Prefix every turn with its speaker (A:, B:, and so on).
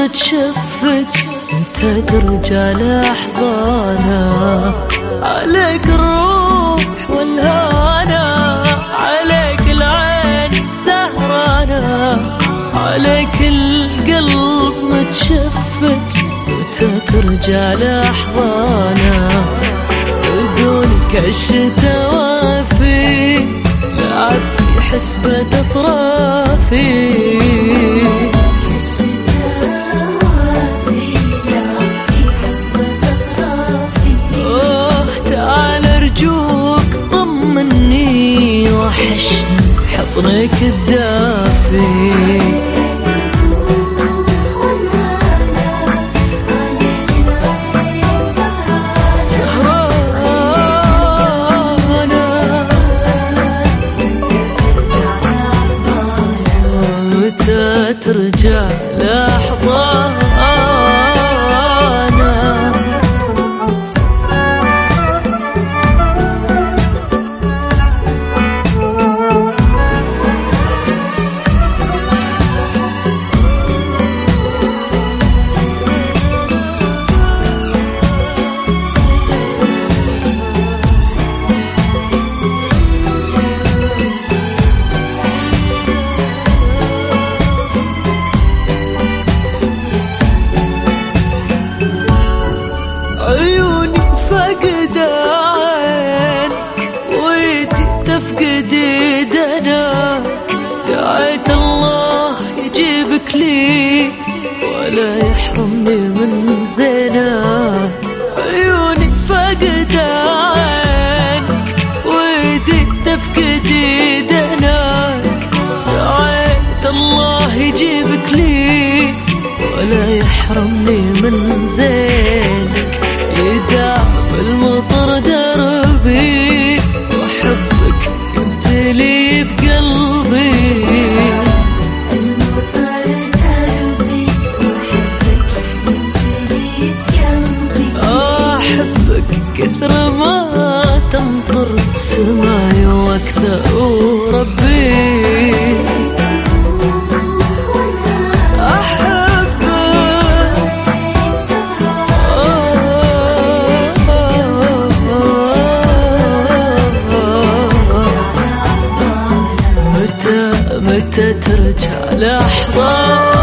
A: تشفك انت ترجع لأحضانا. عليك الروح والهانا، عليك العين سهرانا، عليك القلب متشفك انت ترجع لأحضانا. بدونك الشتا وافي لعب في حسبة أطرافي. حضنك الدافي سهرانا، متى ترجع لأحضانا. عيوني فقد عينك ويدي تفقد يدناك. دعيت الله يجيبك لي ولا يحرمني من زيناك. عيوني فقد عينك ويدي تفقد يدناك. دعيت الله يجيبك لي ولا يحرمني من زينك. يداعب المطر دربي وحبك يمتلي بقلبي. المطر دربي وحبك يمتلي بقلبي. أحبك كثر ما تمطر سماي واكثر وربي. متى ترجع لأحضان